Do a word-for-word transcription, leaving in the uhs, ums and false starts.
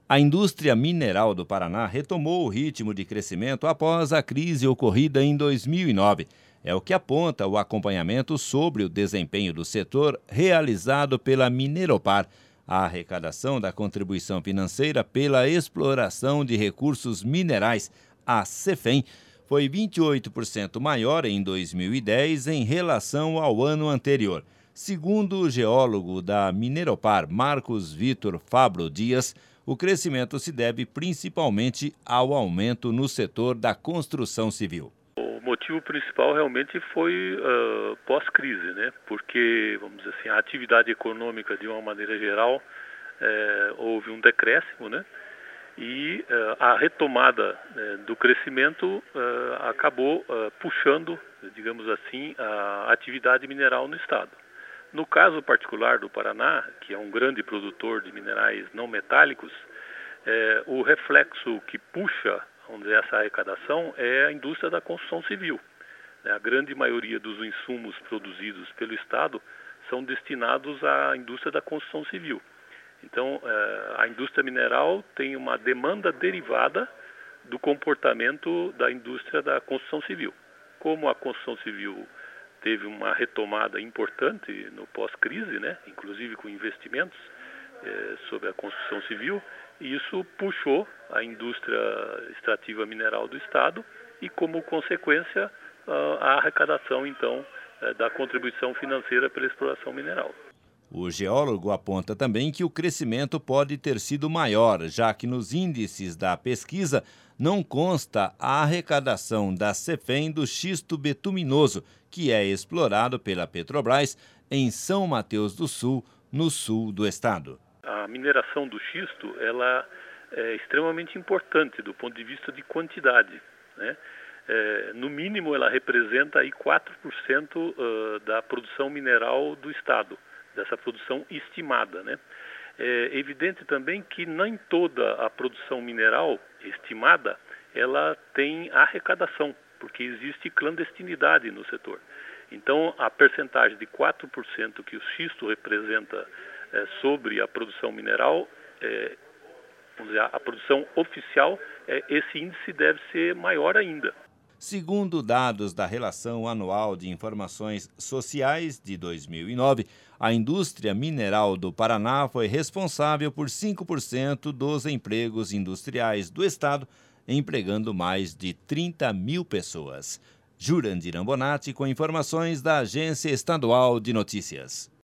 A indústria mineral do Paraná retomou o ritmo de crescimento após a crise ocorrida em dois mil e nove. É o que aponta o acompanhamento sobre o desempenho do setor realizado pela Mineropar. A arrecadação da contribuição financeira pela exploração de recursos minerais, a CEFEM, foi vinte e oito por cento maior em dois mil e dez em relação ao ano anterior. Segundo o geólogo da Mineropar, Marcos Vitor Fabro Dias, o crescimento se deve principalmente ao aumento no setor da construção civil. O motivo principal realmente foi uh, pós-crise, né? Porque, vamos dizer assim, a atividade econômica, de uma maneira geral, eh, houve um decréscimo, né? E uh, a retomada eh, do crescimento uh, acabou uh, puxando, digamos assim, a atividade mineral no estado. No caso particular do Paraná, que é um grande produtor de minerais não metálicos, é, o reflexo que puxa, vamos dizer, essa arrecadação é a indústria da construção civil. A grande maioria dos insumos produzidos pelo Estado são destinados à indústria da construção civil. Então, é, a indústria mineral tem uma demanda derivada do comportamento da indústria da construção civil. Como a construção civil teve uma retomada importante no pós-crise, né, inclusive com investimentos eh, sobre a construção civil, e isso puxou a indústria extrativa mineral do Estado e, como consequência, a arrecadação, então, eh, da contribuição financeira pela exploração mineral. O geólogo aponta também que o crescimento pode ter sido maior, já que nos índices da pesquisa não consta a arrecadação da CEFEM do xisto betuminoso, que é explorado pela Petrobras em São Mateus do Sul, no sul do estado. A mineração do xisto ela é extremamente importante do ponto de vista de quantidade, né? É, no mínimo, ela representa aí quatro por cento uh, da produção mineral do estado, dessa produção estimada, né? É evidente também que nem toda a produção mineral estimada ela tem arrecadação, porque existe clandestinidade no setor. Então, a percentagem de quatro por cento que o xisto representa é, sobre a produção mineral, é, vamos dizer, a produção oficial, é, esse índice deve ser maior ainda. Segundo dados da Relação Anual de Informações Sociais de dois mil e nove, a indústria mineral do Paraná foi responsável por cinco por cento dos empregos industriais do estado, empregando mais de trinta mil pessoas. Jurandir Ambonati com informações da Agência Estadual de Notícias.